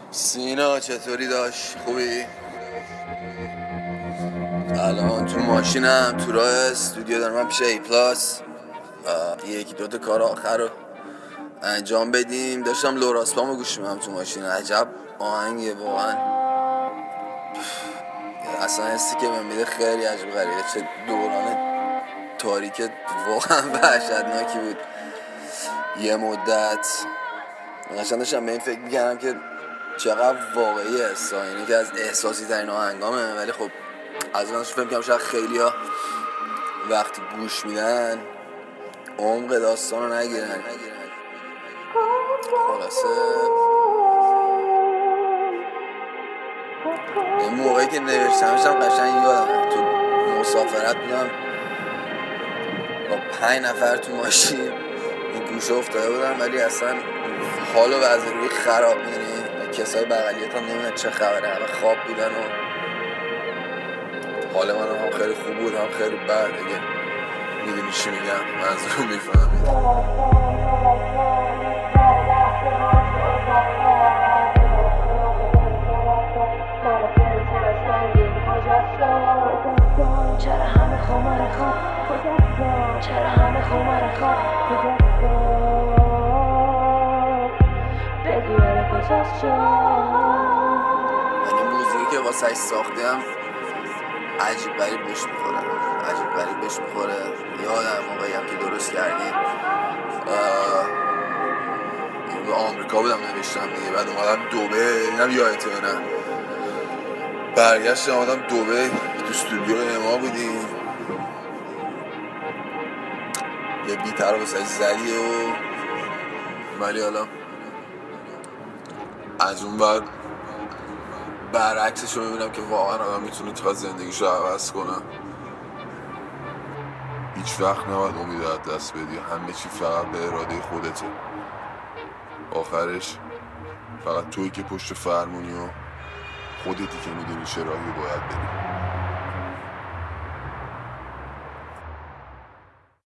سینا چطوری داشت؟ خوبی؟ الان تو ماشینم تو راه استودیو دارم. من پیش ای پلاس یکی دوتا کار آخر رو انجام بدیم. داشتم لوراسپامو گوش میدم تو ماشین. عجب آهنگیه واقعا. اصلا حسی که من میده خیلی عجب غریبه. چه دوران تاریک واقعا وحشتناکی بود. یه مدت قشنگ داشتم به این فکر میکردم که چقدر واقعی هستا، اینه که از احساسی ترین آهنگامه، ولی خب از اونش فکر کنم شاید خیلی ها وقتی گوش میدن عمق داستان رو نگیرن. خلاصه این موقعی که نوشتمشم قشنگ یادم تو مسافرت بودم با 5 نفر تو ماشین این گوشه افتاده بودم، ولی اصلا حال و وضع روی خراب میدونی. کسای بغلیت هم نمیدن چه خبره، همه خواب بودن و حال من هم خیلی خوب بود هم خیلی بد. دیگه میدونی چی میگم، منظورم میفهمید. چرا همه خمار خواب چرا همه خمار خواب بگو یاره کجاست من این موزیکی که واسه ساختم عجیب غریب بهش میخوره. یادم موقعی هم که درست کردیم به آمریکا بودم نوشتم دیگه. بعد اومدم دوبه، اینم یادته نه، برگشتم اومدم دوبه تو استودیو اما بودیم یه بیتر رو بسه زدی و ولی حالا از اون بعد برعکسش رو میبینم که واقعا آدم میتونه تا زندگیش رو عوض کنه. هیچ وقت نباید امید از دست بدی، همه چی فقط به اراده خودته. آخرش فقط تویی که پشت فرمونی و خودتی که میدونی چه راهی باید بری.